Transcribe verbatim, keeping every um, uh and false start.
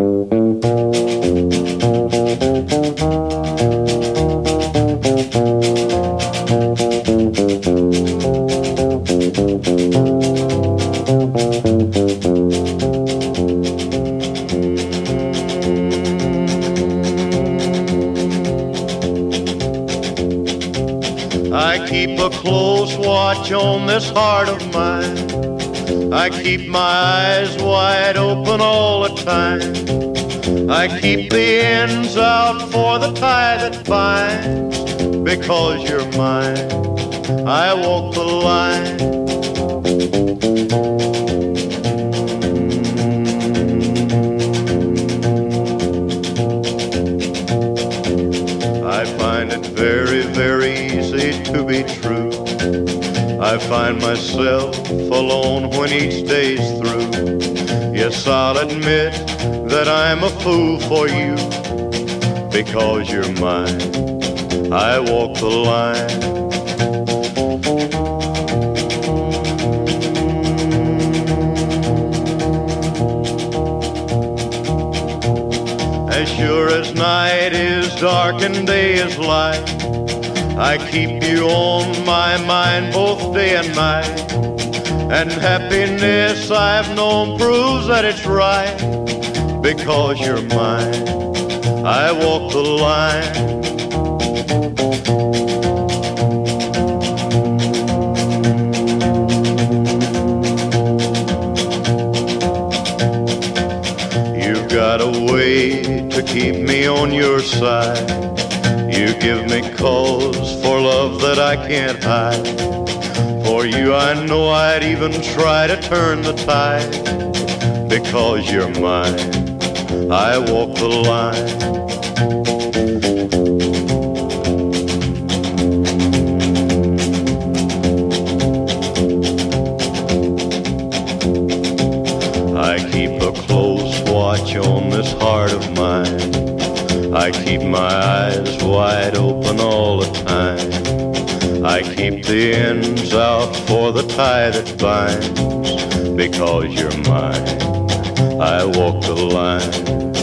I keep a close watch on this heart of mine. I keep my eyes wide open all the time. I keep the ends out for the tie that binds. Because you're mine, I walk the line. I find it very, very easy to be true. I find myself alone when each day's through. Yes, I'll admit that I'm a fool for you. Because you're mine, I walk the line. As sure as night is dark and day is light, I keep you on my mind both day and night. And happiness I've known proves that it's right. Because you're mine, I walk the line. You've got a way to keep me on your side. You give me cause for love that I can't hide. For you I know I'd even try to turn the tide. Because you're mine, I walk the line. I keep a close watch on this heart of mine. I keep my eyes wide open all the time. I keep the ends out for the tie that binds. Because you're mine, I walk the line.